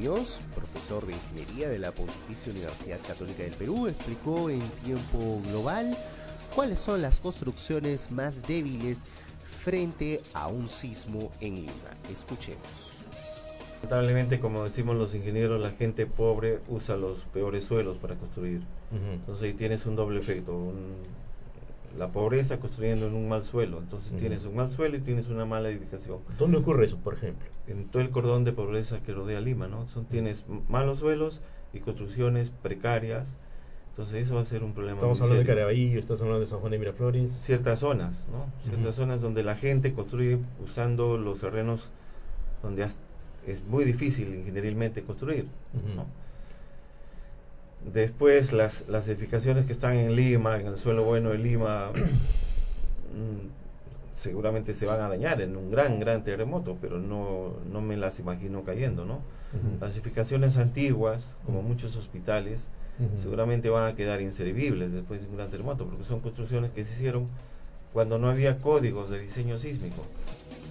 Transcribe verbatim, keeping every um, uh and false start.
Muñoz, profesor de Ingeniería de la Pontificia Universidad Católica del Perú, explicó en tiempo global cuáles son las construcciones más débiles frente a un sismo en Lima. Escuchemos. Lamentablemente, como decimos los ingenieros, la gente pobre usa los peores suelos para construir. Uh-huh. Entonces ahí tienes un doble efecto, un, la pobreza construyendo en un mal suelo. Entonces uh-huh. tienes un mal suelo y tienes una mala edificación. ¿Dónde ocurre eso, por ejemplo? En todo el cordón de pobreza que rodea Lima, ¿no? Son, uh-huh. Tienes malos suelos y construcciones precarias. Entonces eso va a ser un problema. Estamos hablando serio. de Caraballo, estamos hablando de San Juan de Miraflores. Ciertas zonas, ¿no? Ciertas uh-huh. zonas donde la gente construye usando los terrenos donde has, es muy difícil ingenierilmente construir, uh-huh. ¿no? Después las, las edificaciones que están en Lima, en el suelo bueno de Lima, seguramente se van a dañar en un gran, gran terremoto, pero no, no me las imagino cayendo, ¿no? Uh-huh. Las edificaciones antiguas, como uh-huh. muchos hospitales, uh-huh. seguramente van a quedar inservibles después de un gran terremoto, porque son construcciones que se hicieron cuando no había códigos de diseño sísmico.